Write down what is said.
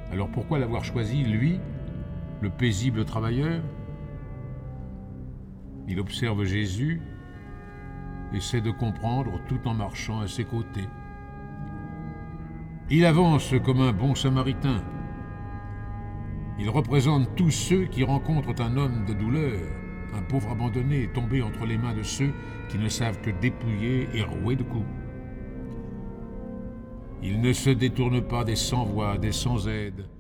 Alors pourquoi l'avoir choisi, lui, le paisible travailleur? Il observe Jésus, essaie de comprendre tout en marchant à ses côtés. Il avance comme un bon samaritain. Il représente tous ceux qui rencontrent un homme de douleur, un pauvre abandonné tombé entre les mains de ceux qui ne savent que dépouiller et rouer de coups. Il ne se détourne pas des sans-voix, des sans-aide,